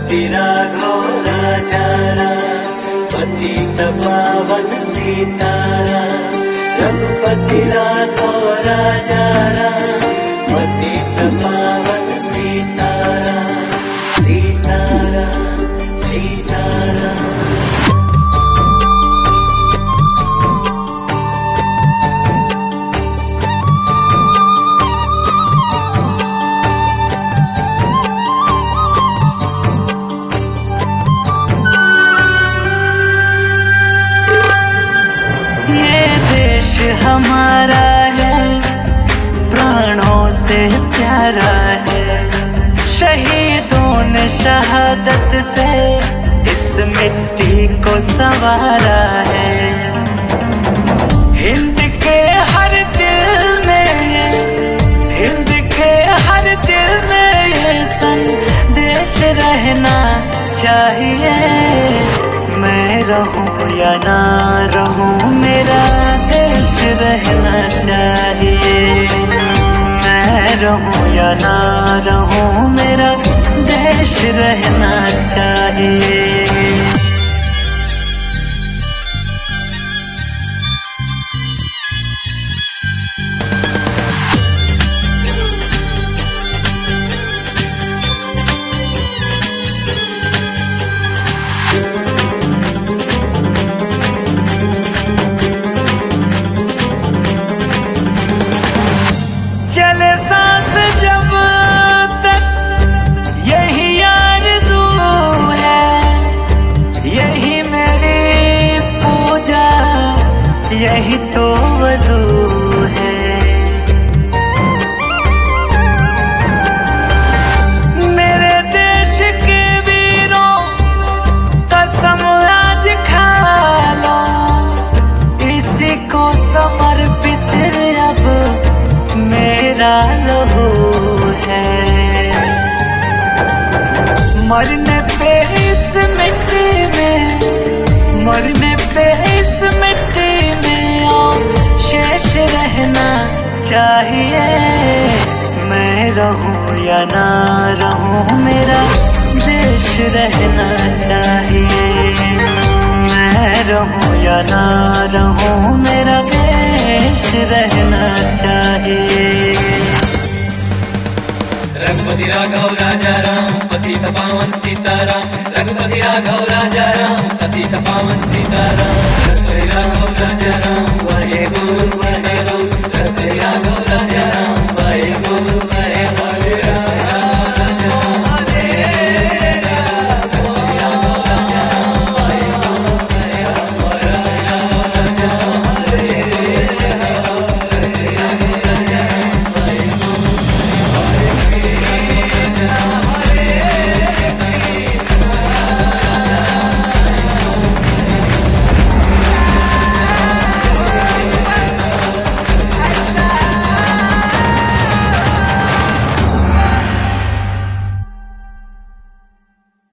रघुपति राघव राजा राम, पतित पावन सीताराम। रघुपति राघव राजा राम, पतित पावन सीताराम। सीताराम सीताराम। हमारा है, प्राणों से प्यारा है। शहीदों ने शहादत से इस मिट्टी को संवारा है। हिंद के हर दिल में, हिंद के हर दिल में ये संदेश रहना चाहिए। मैं रहूं या ना रहूं, मेरा देश रहना चाहिए। मैं रहूं या ना रहूं, मेरा देश रहना चाहिए। चले सांस जब तक यही आरज़ू है, यही मेरी पूजा, यही तो वज़ू है। मेरे देश के वीरों कसम आज खा लो, इसी को समर्पित अब मेरा लहू है। मरने पे इस मिट्टी में, मरने पे इस मिट्टी में शेष रहना चाहिए। मैं रहूं या ना रहूं, मेरा देश रहना चाहिए। मैं रहूं या ना रहूं, मेरा देश रहना चाहिए। रघुपति राघव राजा राम, पतित पावन सीताराम। रघुपति राघव राजा राम, पतित पावन सीताराम। रघुपति राघव राजा